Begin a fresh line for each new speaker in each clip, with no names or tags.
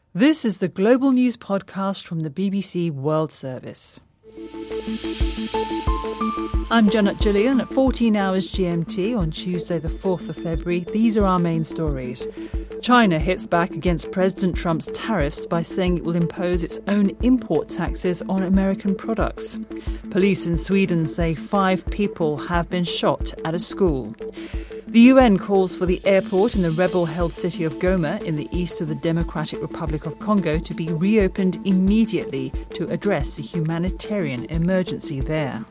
This is the Global News Podcast from the BBC World Service. I'm Janet Gillian at 14 hours GMT on Tuesday the 4th of February. These are our main stories. China hits back against President Trump's tariffs by saying it will impose its own import taxes on American products. Police in Sweden say 5 people have been shot at a school. The UN calls for the airport in the rebel-held city of Goma in the east of the Democratic Republic of Congo to be reopened immediately to address the humanitarian emergency there.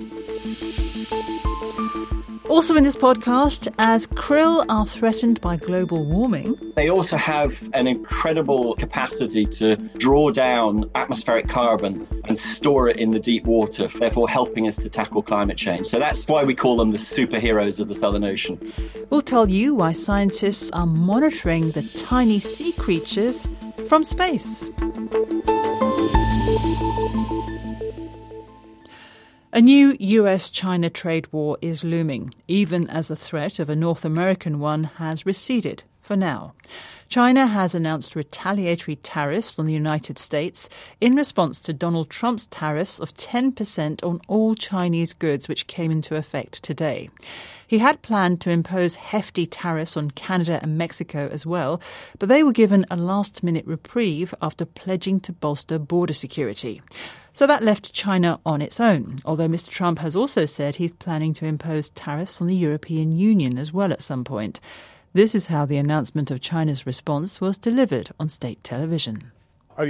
Also in this podcast, as krill are threatened by global warming.
They also have an incredible capacity to draw down atmospheric carbon and store it in the deep water, therefore helping us to tackle climate change. So that's why we call them the superheroes of the Southern Ocean.
We'll tell you why scientists are monitoring the tiny sea creatures from space. A new US-China trade war is looming, even as the threat of a North American one has receded for now. China has announced retaliatory tariffs on the United States in response to Donald Trump's tariffs of 10% on all Chinese goods, which came into effect today. He had planned to impose hefty tariffs on Canada and Mexico as well, but they were given a last-minute reprieve after pledging to bolster border security. So that left China on its own, although Mr. Trump has also said he's planning to impose tariffs on the European Union as well at some point. This is how the announcement of China's response was delivered on state television.
On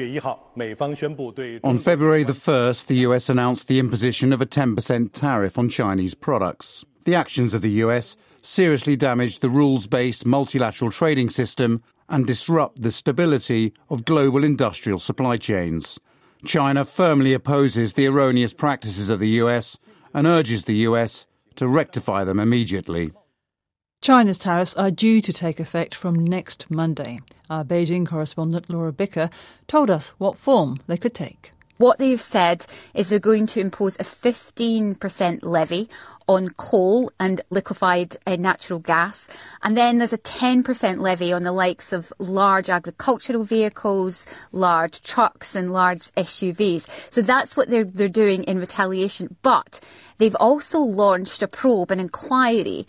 February the 1st, the US announced the imposition of a 10% tariff on Chinese products. The actions of the US seriously damage the rules-based multilateral trading system and disrupt the stability of global industrial supply chains. China firmly opposes the erroneous practices of the US and urges the US to rectify them immediately.
China's tariffs are due to take effect from next Monday. Our Beijing correspondent Laura Bicker told us what form they could take.
What they've said is they're going to impose a 15% levy on coal and liquefied natural gas. And then there's a 10% levy on the likes of large agricultural vehicles, large trucks and large SUVs. So that's what they're doing in retaliation. But they've also launched a probe, an inquiry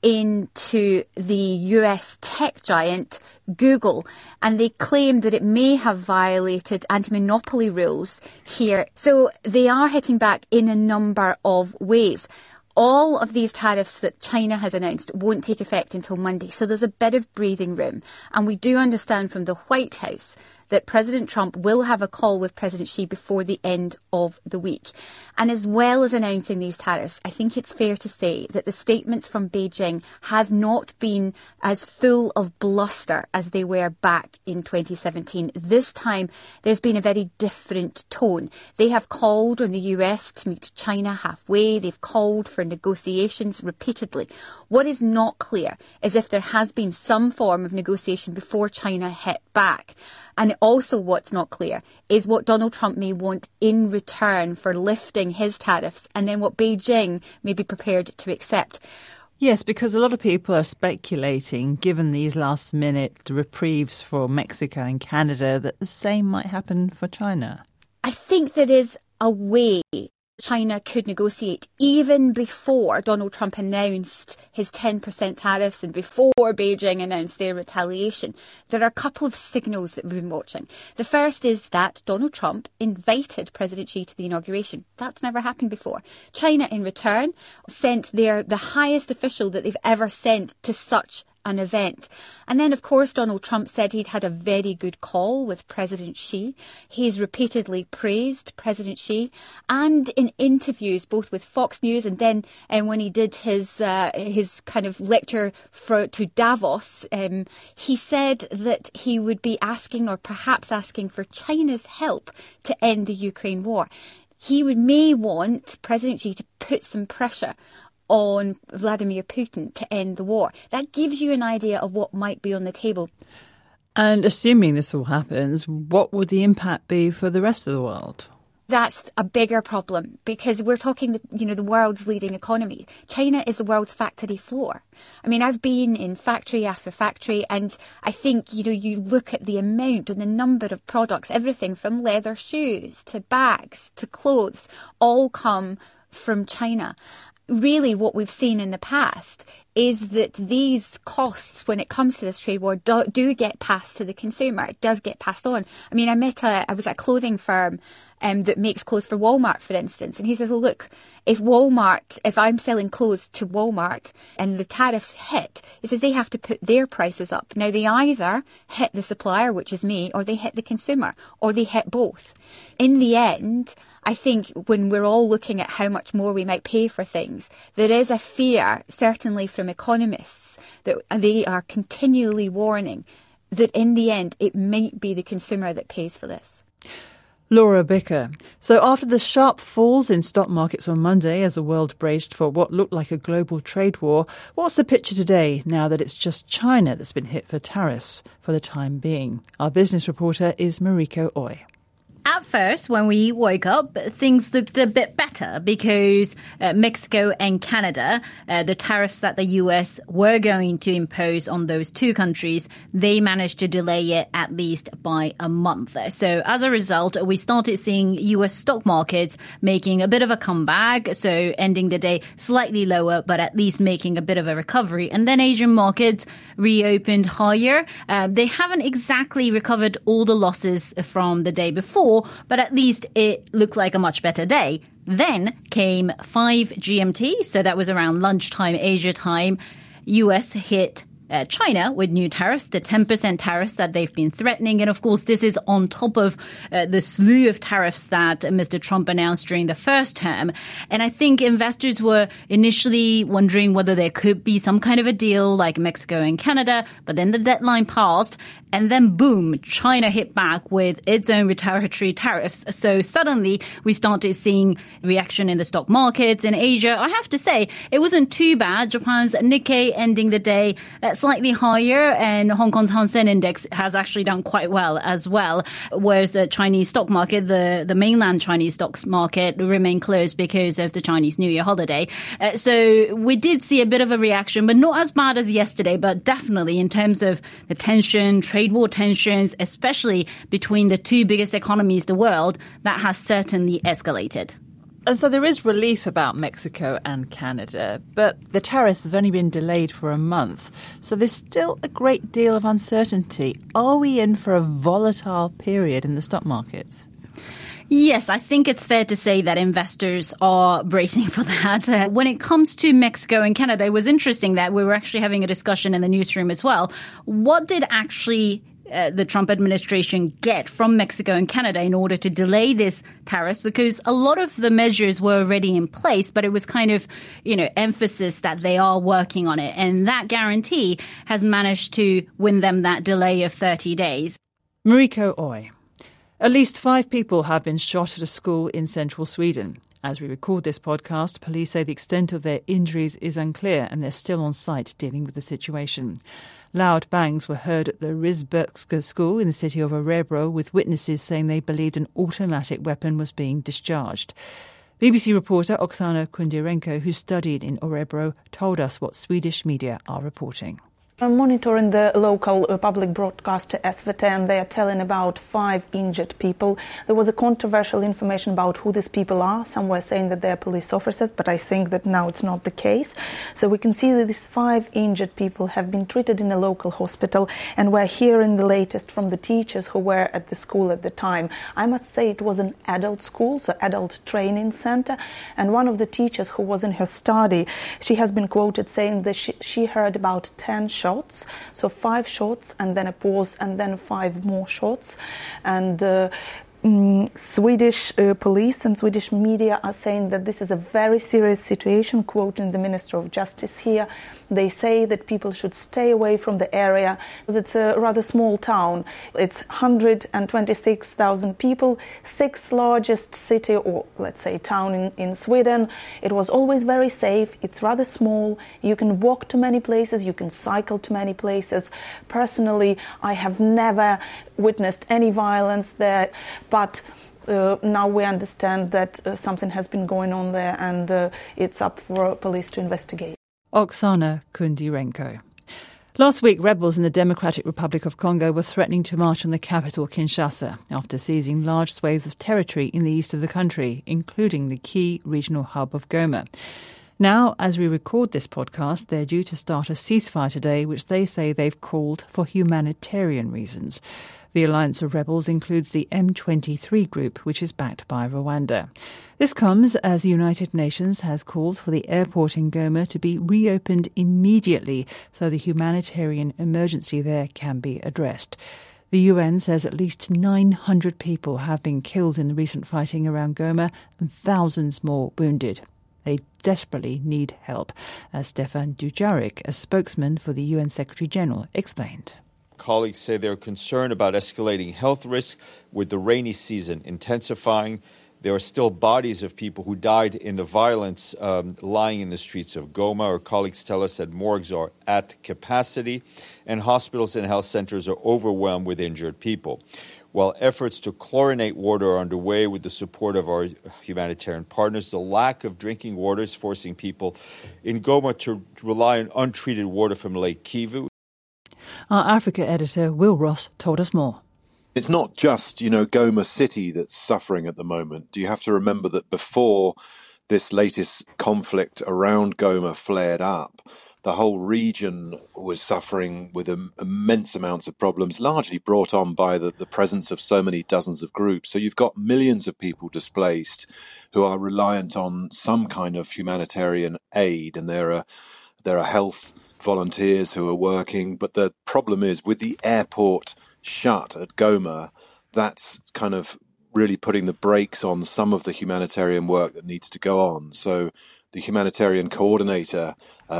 into the US tech giant Google, and they claim that it may have violated anti-monopoly rules here. So they are hitting back in a number of ways. All of these tariffs that China has announced won't take effect until Monday, so there's a bit of breathing room. And we do understand from the White House that President Trump will have a call with President Xi before the end of the week. And as well as announcing these tariffs, I think it's fair to say that the statements from Beijing have not been as full of bluster as they were back in 2017. This time, there's been a very different tone. They have called on the US to meet China halfway. They've called for negotiations repeatedly. What is not clear is if there has been some form of negotiation before China hit back. And also what's not clear is what Donald Trump may want in return for lifting his tariffs and then what Beijing may be prepared to accept.
Yes, because a lot of people are speculating, given these last-minute reprieves for Mexico and Canada, that the same might happen for China.
I think there is a way China could negotiate even before Donald Trump announced his 10% tariffs and before Beijing announced their retaliation. There are a couple of signals that we've been watching. The first is that Donald Trump invited President Xi to the inauguration. That's never happened before. China, in return, sent the highest official that they've ever sent to such an event. And then, of course, Donald Trump said he'd had a very good call with President Xi. He's repeatedly praised President Xi. And in interviews, both with Fox News and then when he did his kind of lecture to Davos, he said that he would be asking or perhaps asking for China's help to end the Ukraine war. He may want President Xi to put some pressure on Vladimir Putin to end the war. That gives you an idea of what might be on the table.
And assuming this all happens, what would the impact be for the rest of the world?
That's a bigger problem because we're talking, the world's leading economy. China is the world's factory floor. I mean, I've been in factory after factory, and I think, you look at the amount and the number of products, everything from leather shoes to bags to clothes, all come from China. Really, what we've seen in the past is that these costs, when it comes to this trade war, do get passed to the consumer. It does get passed on. I mean, I was at a clothing firm that makes clothes for Walmart, for instance, and he says, well, look, if I'm selling clothes to Walmart and the tariffs hit, he says they have to put their prices up. Now, they either hit the supplier, which is me, or they hit the consumer, or they hit both. In the end, I think when we're all looking at how much more we might pay for things, there is a fear, certainly from economists, that they are continually warning that in the end it might be the consumer that pays for this.
Laura Bicker. So after the sharp falls in stock markets on Monday as the world braced for what looked like a global trade war, what's the picture today now that it's just China that's been hit for tariffs for the time being? Our business reporter is Mariko Oi.
At first, when we woke up, things looked a bit better because Mexico and Canada, the tariffs that the US were going to impose on those two countries, they managed to delay it at least by a month. So as a result, we started seeing US stock markets making a bit of a comeback, so ending the day slightly lower, but at least making a bit of a recovery. And then Asian markets reopened higher. They haven't exactly recovered all the losses from the day before, but at least it looked like a much better day. Then came 5 GMT, so that was around lunchtime Asia time. US hit China with new tariffs, the 10% tariffs that they've been threatening. And of course, this is on top of the slew of tariffs that Mr. Trump announced during the first term. And I think investors were initially wondering whether there could be some kind of a deal like Mexico and Canada. But then the deadline passed. And then, boom, China hit back with its own retaliatory tariffs. So suddenly we started seeing reaction in the stock markets in Asia. I have to say, it wasn't too bad. Japan's Nikkei ending the day slightly higher, and Hong Kong's Hang Seng Index has actually done quite well as well. Whereas the Chinese stock market, the mainland Chinese stocks market, remained closed because of the Chinese New Year holiday. So we did see a bit of a reaction, but not as bad as yesterday, but definitely in terms of the tension, trade war tensions, especially between the two biggest economies in the world, that has certainly escalated.
And so there is relief about Mexico and Canada, but the tariffs have only been delayed for a month. So there's still a great deal of uncertainty. Are we in for a volatile period in the stock markets?
Yes, I think it's fair to say that investors are bracing for that. When it comes to Mexico and Canada, it was interesting that we were actually having a discussion in the newsroom as well. What did actually the Trump administration get from Mexico and Canada in order to delay this tariffs? Because a lot of the measures were already in place, but it was kind of, emphasis that they are working on it. And that guarantee has managed to win them that delay of 30 days.
Mariko Oi. At least 5 people have been shot at a school in central Sweden. As we record this podcast, police say the extent of their injuries is unclear and they're still on site dealing with the situation. Loud bangs were heard at the Risbergska school in the city of Örebro, with witnesses saying they believed an automatic weapon was being discharged. BBC reporter Oksana Kundirenko, who studied in Örebro, told us what Swedish media are reporting.
I'm monitoring the local public broadcaster SVT, and they are telling about 5 injured people. There was a controversial information about who these people are. Some were saying that they're police officers, but I think that now it's not the case. So we can see that these 5 injured people have been treated in a local hospital, and we're hearing the latest from the teachers who were at the school at the time. I must say it was an adult school, so adult training center, and one of the teachers who was in her study, she has been quoted saying that she heard about 10 shots, so 5 shots and then a pause and then 5 more shots. And Swedish police and Swedish media are saying that this is a very serious situation, quoting the Minister of Justice here. They say that people should stay away from the area because it's a rather small town. It's 126,000 people, 6th largest city, or let's say town in Sweden. It was always very safe. It's rather small. You can walk to many places. You can cycle to many places. Personally, I have never witnessed any violence there, but Now we understand that something has been going on there, and it's up for police to investigate.
Oksana Kundirenko. Last week, rebels in the Democratic Republic of Congo were threatening to march on the capital, Kinshasa, after seizing large swathes of territory in the east of the country, including the key regional hub of Goma. Now, as we record this podcast, they're due to start a ceasefire today, which they say they've called for humanitarian reasons. The alliance of rebels includes the M23 group, which is backed by Rwanda. This comes as the United Nations has called for the airport in Goma to be reopened immediately so the humanitarian emergency there can be addressed. The UN says at least 900 people have been killed in the recent fighting around Goma and thousands more wounded. They desperately need help, as Stefan Dujarric, a spokesman for the UN Secretary-General, explained.
Colleagues say they're concerned about escalating health risks with the rainy season intensifying. There are still bodies of people who died in the violence lying in the streets of Goma. Our colleagues tell us that morgues are at capacity and hospitals and health centers are overwhelmed with injured people. While efforts to chlorinate water are underway with the support of our humanitarian partners, the lack of drinking water is forcing people in Goma to rely on untreated water from Lake Kivu.
Our Africa editor, Will Ross, told us more.
It's not just, Goma City that's suffering at the moment. You have to remember that before this latest conflict around Goma flared up, the whole region was suffering with immense amounts of problems, largely brought on by the presence of so many dozens of groups. So you've got millions of people displaced who are reliant on some kind of humanitarian aid, and there are health volunteers who are working. But the problem is, with the airport shut at Goma, that's kind of really putting the brakes on some of the humanitarian work that needs to go on. So the humanitarian coordinator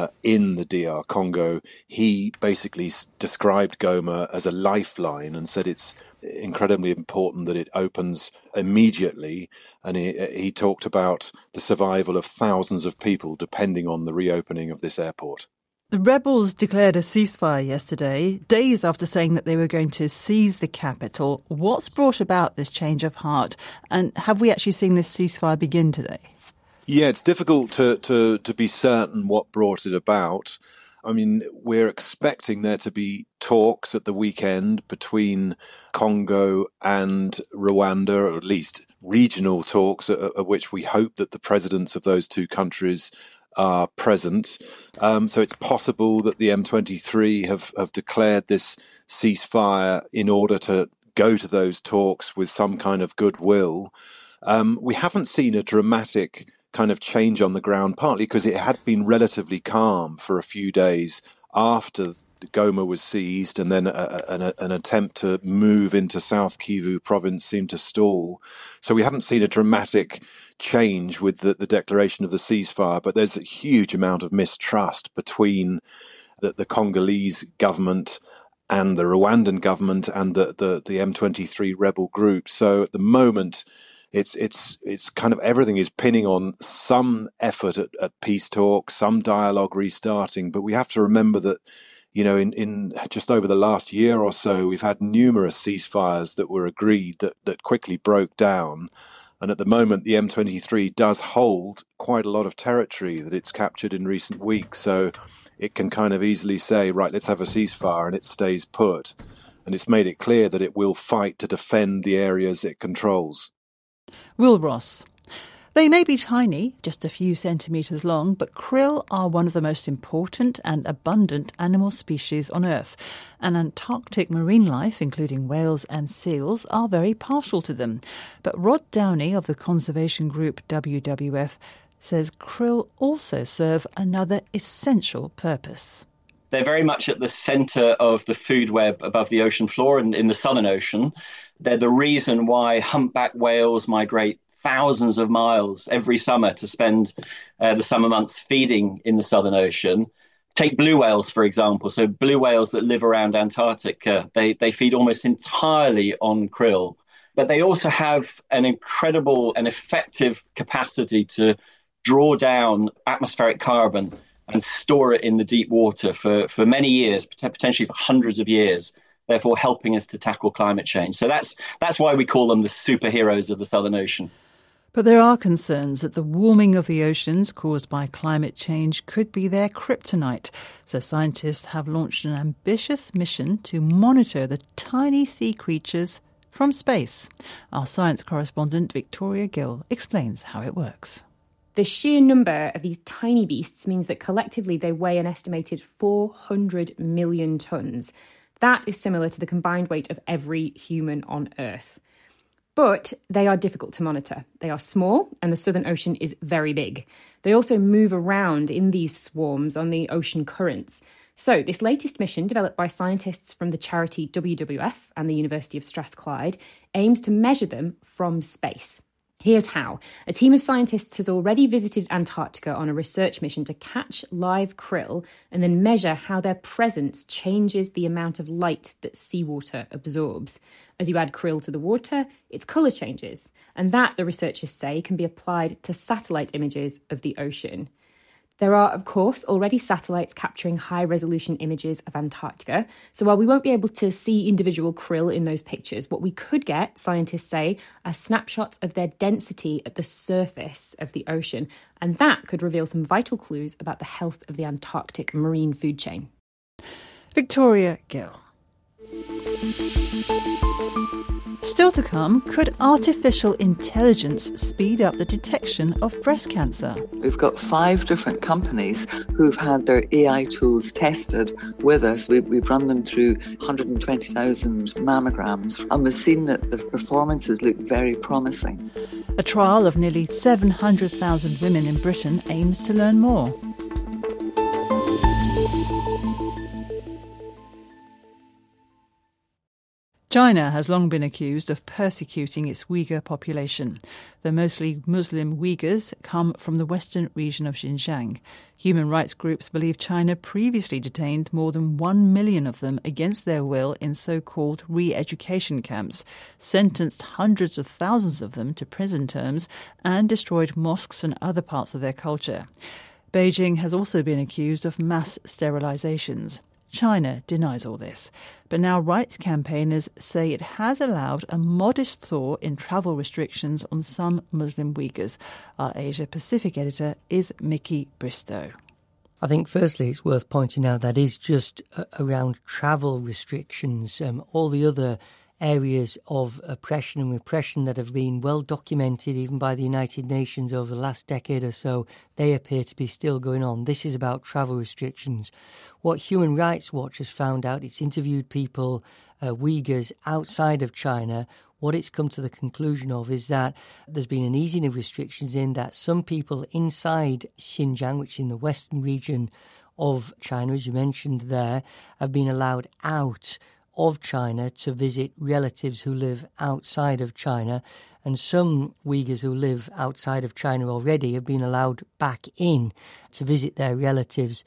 in the DR Congo, he basically described Goma as a lifeline and said it's incredibly important that it opens immediately. And he talked about the survival of thousands of people depending on the reopening of this airport.
The rebels declared a ceasefire yesterday, days after saying that they were going to seize the capital. What's brought about this change of heart? And have we actually seen this ceasefire begin today?
Yeah, it's difficult to be certain what brought it about. I mean, we're expecting there to be talks at the weekend between Congo and Rwanda, or at least regional talks, at which we hope that the presidents of those two countries are present. So it's possible that the M23 have declared this ceasefire in order to go to those talks with some kind of goodwill. We haven't seen a dramatic kind of change on the ground, partly because it had been relatively calm for a few days after Goma was seized, and then an attempt to move into South Kivu province seemed to stall. So we haven't seen a dramatic change with the declaration of the ceasefire, but there's a huge amount of mistrust between the Congolese government and the Rwandan government and the M23 rebel group. So at the moment, it's kind of everything is pinning on some effort at peace talks, some dialogue restarting. But we have to remember that, in just over the last year or so, we've had numerous ceasefires that were agreed that quickly broke down. And at the moment, the M23 does hold quite a lot of territory that it's captured in recent weeks. So it can kind of easily say, right, let's have a ceasefire, and it stays put. And it's made it clear that it will fight to defend the areas it controls.
Will Ross. They may be tiny, just a few centimetres long, but krill are one of the most important and abundant animal species on Earth. And Antarctic marine life, including whales and seals, are very partial to them. But Rod Downey of the conservation group WWF says krill also serve another essential purpose.
They're very much at the centre of the food web above the ocean floor and in the Southern Ocean. They're the reason why humpback whales migrate thousands of miles every summer to spend the summer months feeding in the Southern Ocean. Take blue whales, for example. So blue whales that live around Antarctica, they feed almost entirely on krill. But they also have an incredible and effective capacity to draw down atmospheric carbon and store it in the deep water for many years, potentially for hundreds of years. therefore helping us to tackle climate change. So that's why we call them the superheroes of the Southern Ocean.
But there are concerns that the warming of the oceans caused by climate change could be their kryptonite. So scientists have launched an ambitious mission to monitor the tiny sea creatures from space. Our science correspondent Victoria Gill explains how it works.
The sheer number of these tiny beasts means that collectively they weigh an estimated 400 million tonnes. That is similar to the combined weight of every human on Earth. But they are difficult to monitor. They are small and the Southern Ocean is very big. They also move around in these swarms on the ocean currents. So this latest mission, developed by scientists from the charity WWF and the University of Strathclyde, aims to measure them from space. Here's how. A team of scientists has already visited Antarctica on a research mission to catch live krill and then measure how their presence changes the amount of light that seawater absorbs. As you add krill to the water, its colour changes. And that, the researchers say, can be applied to satellite images of the ocean. There are, of course, already satellites capturing high-resolution images of Antarctica. So while we won't be able to see individual krill in those pictures, what we could get, scientists say, are snapshots of their density at the surface of the ocean. And that could reveal some vital clues about the health of the Antarctic marine food chain.
Victoria Gill. Still to come, could artificial intelligence speed up the detection of breast cancer?
We've got 5 different companies who've had their AI tools tested with us. We've run them through 120,000 mammograms, and we've seen that the performances look very promising.
A trial of nearly 700,000 women in Britain aims to learn more. China has long been accused of persecuting its Uyghur population. The mostly Muslim Uyghurs come from the western region of Xinjiang. Human rights groups believe China previously detained more than 1 million of them against their will in so-called re-education camps, sentenced hundreds of thousands of them to prison terms, and destroyed mosques and other parts of their culture. Beijing has also been accused of mass sterilizations. China denies all this, but now rights campaigners say it has allowed a modest thaw in travel restrictions on some Muslim Uyghurs. Our Asia-Pacific editor is Mickey Bristow.
I think firstly it's worth pointing out that is just around travel restrictions. All the other areas of oppression and repression that have been well documented even by the United Nations over the last decade or so, they appear to be still going on. This is about travel restrictions. What Human Rights Watch has found out, it's interviewed people, Uyghurs outside of China. What it's come to the conclusion of is that there's been an easing of restrictions in that some people inside Xinjiang, which is in the western region of China, as you mentioned there, have been allowed out of China to visit relatives who live outside of China, and some Uyghurs who live outside of China already have been allowed back in to visit their relatives.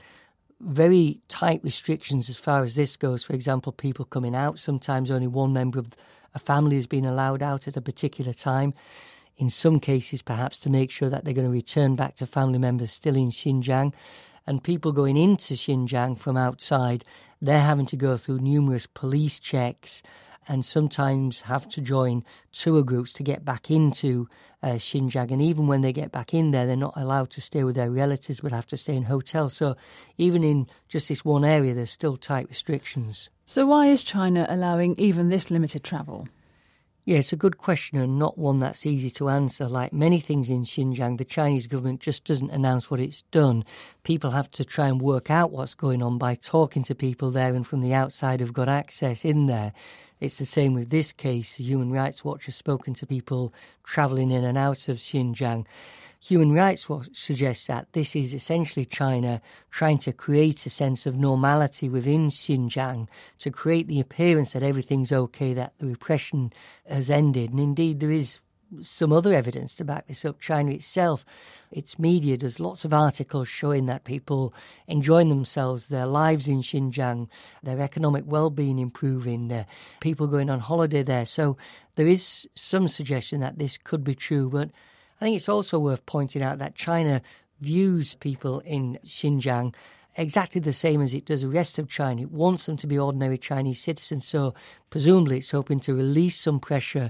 Very tight restrictions as far as this goes. For example, people coming out, sometimes only one member of a family has been allowed out at a particular time. In some cases, perhaps to make sure that they're going to return back to family members still in Xinjiang. And people going into Xinjiang from outside, they're having to go through numerous police checks and sometimes have to join tour groups to get back into Xinjiang. And even when they get back in there, they're not allowed to stay with their relatives, but have to stay in hotels. So even in just this one area, there's still tight restrictions.
So why is China allowing even this limited travel?
Yeah, it's a good question and not one that's easy to answer. Like many things in Xinjiang, the Chinese government just doesn't announce what it's done. People have to try and work out what's going on by talking to people there and from the outside who've got access in there. It's the same with this case. Human Rights Watch has spoken to people travelling in and out of Xinjiang. Human Rights Watch suggests that this is essentially China trying to create a sense of normality within Xinjiang, to create the appearance that everything's okay, that the repression has ended. And indeed, there is some other evidence to back this up. China itself, its media does lots of articles showing that people enjoying themselves, their lives in Xinjiang, their economic well-being improving, people going on holiday there. So there is some suggestion that this could be true, but I think it's also worth pointing out that China views people in Xinjiang exactly the same as it does the rest of China. It wants them to be ordinary Chinese citizens, so presumably it's hoping to release some pressure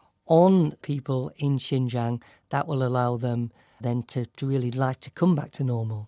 on people in Xinjiang that will allow them then to really like to come back to normal.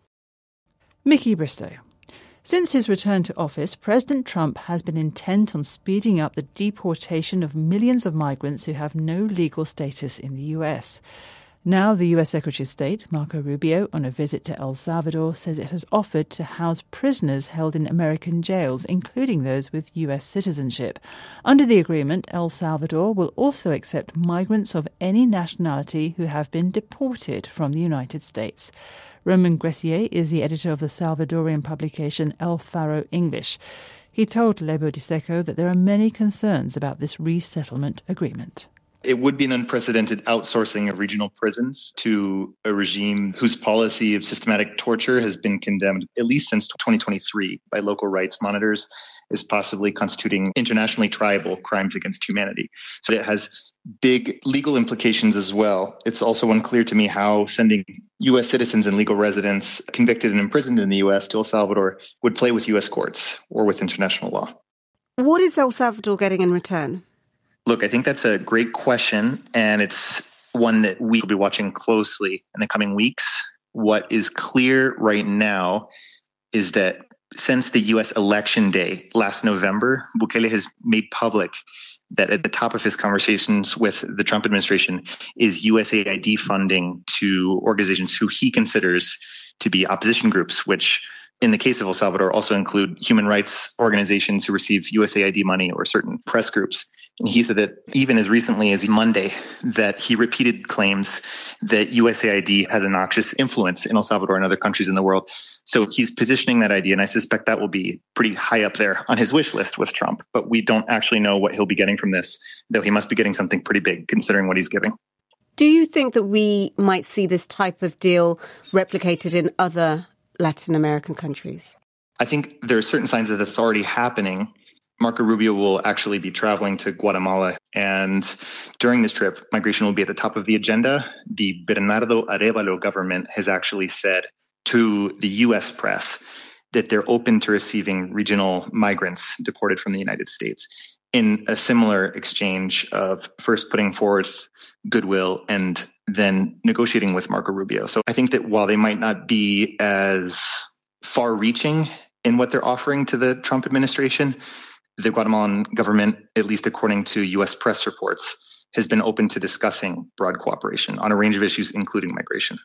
Mickey Bristow. Since his return to office, President Trump has been intent on speeding up the deportation of millions of migrants who have no legal status in the US. Now, the US Secretary of State, Marco Rubio, on a visit to El Salvador, says it has offered to house prisoners held in American jails, including those with US citizenship. Under the agreement, El Salvador will also accept migrants of any nationality who have been deported from the United States. Roman Gressier is the editor of the Salvadorian publication El Faro English. He told Lebo Di Secco that there are many concerns about this resettlement agreement.
It would be an unprecedented outsourcing of regional prisons to a regime whose policy of systematic torture has been condemned at least since 2023 by local rights monitors as possibly constituting internationally triable crimes against humanity. So it has big legal implications as well. It's also unclear to me how sending U.S. citizens and legal residents convicted and imprisoned in the U.S. to El Salvador would play with U.S. courts or with international law.
What is El Salvador getting in return?
Look, I think that's a great question, and it's one that we will be watching closely in the coming weeks. What is clear right now is that since the U.S. election day last November, Bukele has made public that at the top of his conversations with the Trump administration is USAID funding to organizations who he considers to be opposition groups, which in the case of El Salvador also include human rights organizations who receive USAID money or certain press groups. And he said that even as recently as Monday, that he repeated claims that USAID has a noxious influence in El Salvador and other countries in the world. So he's positioning that idea, and I suspect that will be pretty high up there on his wish list with Trump. But we don't actually know what he'll be getting from this, though he must be getting something pretty big considering what he's giving.
Do you think that we might see this type of deal replicated in other Latin American countries?
I think there are certain signs that that's already happening. Marco Rubio will actually be traveling to Guatemala, and during this trip, migration will be at the top of the agenda. The Bernardo Arévalo government has actually said to the U.S. press that they're open to receiving regional migrants deported from the United States in a similar exchange of first putting forth goodwill and then negotiating with Marco Rubio. So I think that while they might not be as far-reaching in what they're offering to the Trump administration, the Guatemalan government, at least according to U.S. press reports, has been open to discussing broad cooperation on a range of issues, including migration.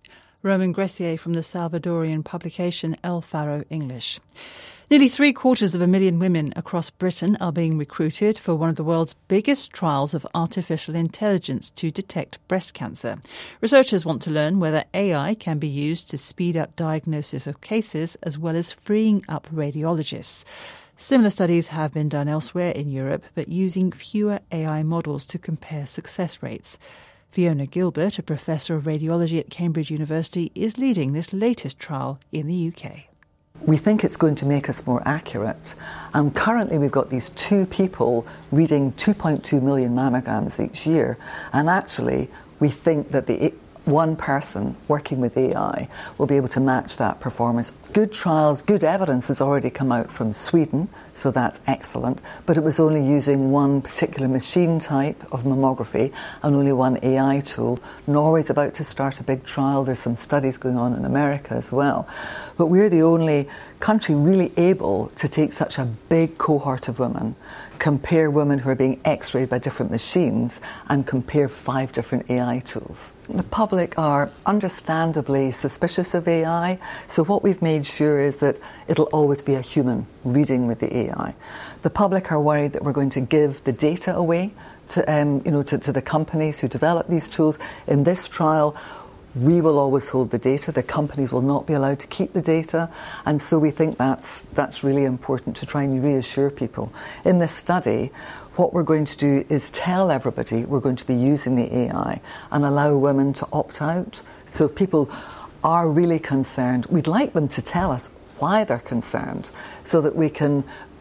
Roman Gressier from the Salvadorian publication El Faro English. Nearly 750,000 women across Britain are being recruited for one of the world's biggest trials of artificial intelligence to detect breast cancer. Researchers want to learn whether AI can be used to speed up diagnosis of cases as well as freeing up radiologists. Similar studies have been done elsewhere in Europe, but using fewer AI models to compare success rates. Fiona Gilbert, a professor of radiology at Cambridge University, is leading this latest trial in the UK.
We think it's going to make us more accurate. Currently, we've got these two people reading 2.2 million mammograms each year, and actually, we think that the one person working with AI will be able to match that performance. Good trials, good evidence has already come out from Sweden, so that's excellent, but it was only using one particular machine type of mammography and only one AI tool. Norway's about to start a big trial. There's some studies going on in America as well. But we're the only country really able to take such a big cohort of women, compare women who are being x-rayed by different machines, and compare 5 different AI tools. The public are understandably suspicious of AI, so what we've made sure is that it'll always be a human reading with the AI. The public are worried that we're going to give the data away to the companies who develop these tools. In this trial, we will always hold the data. The companies will not be allowed to keep the data. And so we think that's really important to try and reassure people. In this study, what we're going to do is tell everybody we're going to be using the AI and allow women to opt out. So if people are really concerned, we'd like them to tell us why they're concerned so that we can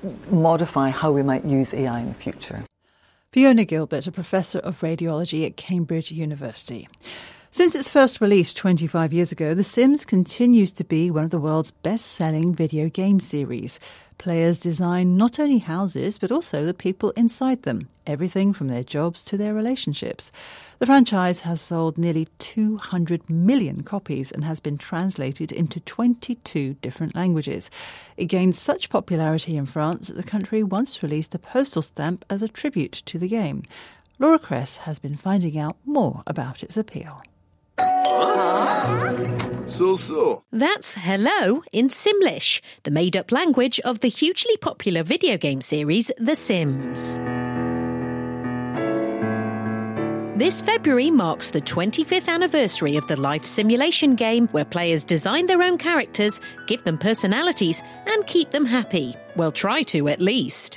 modify how we might use AI in the future.
Fiona Gilbert, a professor of radiology at Cambridge University. Since its first release 25 years ago, The Sims continues to be one of the world's best-selling video game series. Players design not only houses, but also the people inside them, everything from their jobs to their relationships. The franchise has sold nearly 200 million copies and has been translated into 22 different languages. It gained such popularity in France that the country once released a postal stamp as a tribute to the game. Laura Kress has been finding out more about its appeal.
That's hello in Simlish, the made-up language of the hugely popular video game series The Sims. This February marks the 25th anniversary of the life simulation game where players design their own characters, give them personalities and keep them happy. Well, try to at least.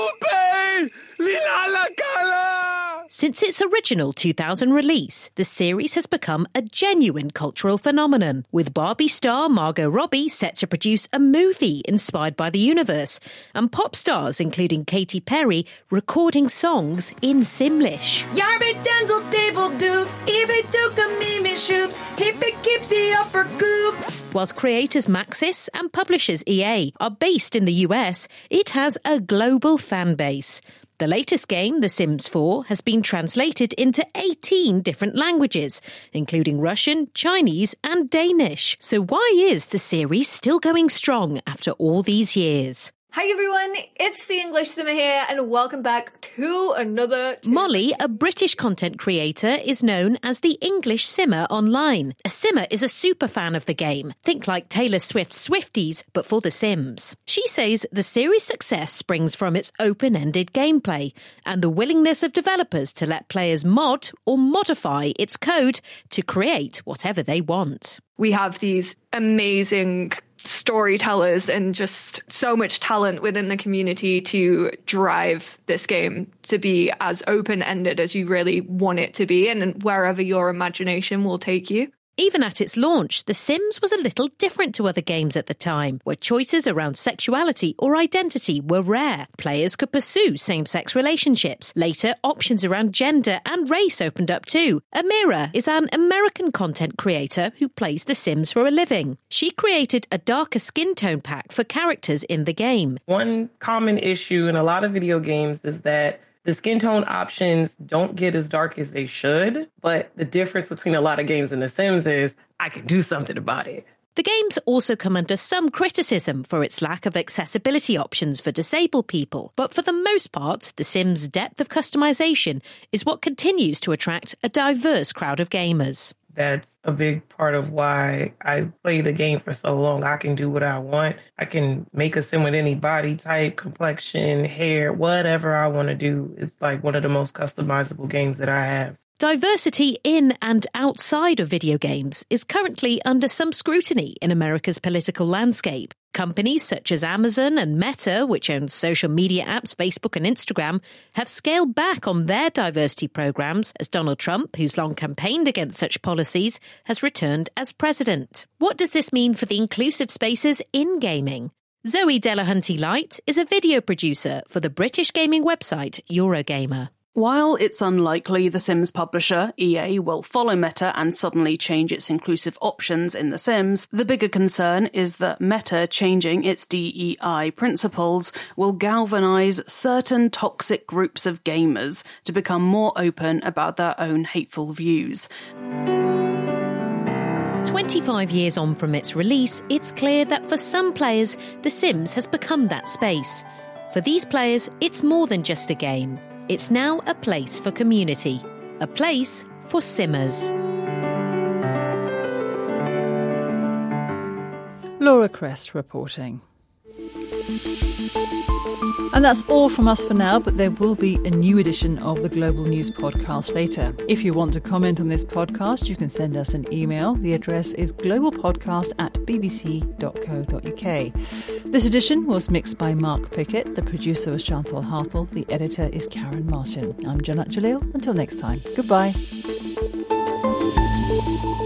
Since its original 2000 release, the series has become a genuine cultural phenomenon, with Barbie star Margot Robbie set to produce a movie inspired by the universe, and pop stars including Katy Perry recording songs in Simlish. Whilst creators Maxis and publishers EA are based in the US, it has a global fan base. The latest game, The Sims 4, has been translated into 18 different languages, including Russian, Chinese and Danish. So why is the series still going strong after all these years?
Hi everyone, it's the English Simmer here and welcome back to another...
Molly, a British content creator, is known as the English Simmer online. A Simmer is a super fan of the game. Think like Taylor Swift's Swifties, but for The Sims. She says the series' success springs from its open-ended gameplay and the willingness of developers to let players mod or modify its code to create whatever they want.
We have these amazing storytellers and just so much talent within the community to drive this game to be as open-ended as you really want it to be and wherever your imagination will take you.
Even at its launch, The Sims was a little different to other games at the time, where choices around sexuality or identity were rare. Players could pursue same-sex relationships. Later, options around gender and race opened up too. Amira is an American content creator who plays The Sims for a living. She created a darker skin tone pack for characters in the game.
One common issue in a lot of video games is that the skin tone options don't get as dark as they should, but the difference between a lot of games and The Sims is I can do something about it.
The games also come under some criticism for its lack of accessibility options for disabled people, but for the most part, The Sims' depth of customization is what continues to attract a diverse crowd of gamers.
That's a big part of why I play the game for so long. I can do what I want. I can make a sim with any body type, complexion, hair, whatever I want to do. It's like one of the most customizable games that I have.
Diversity in and outside of video games is currently under some scrutiny in America's political landscape. Companies such as Amazon and Meta, which owns social media apps Facebook and Instagram, have scaled back on their diversity programs as Donald Trump, who's long campaigned against such policies, has returned as president. What does this mean for the inclusive spaces in gaming? Zoe Delahunty-Light is a video producer for the British gaming website Eurogamer.
While it's unlikely the Sims publisher, EA, will follow Meta and suddenly change its inclusive options in The Sims, the bigger concern is that Meta changing its DEI principles will galvanise certain toxic groups of gamers to become more open about their own hateful views.
25 years on from its release, it's clear that for some players, The Sims has become that space. For these players, it's more than just a game. It's now a place for community, a place for Simmers.
Laura Kress reporting. And that's all from us for now, but there will be a new edition of the Global News Podcast later. If you want to comment on this podcast, you can send us an email. The address is globalpodcast@bbc.co.uk. This edition was mixed by Mark Pickett. The producer was Chantal Hartle. The editor is Karen Martin. I'm Janat Jalil. Until next time, goodbye.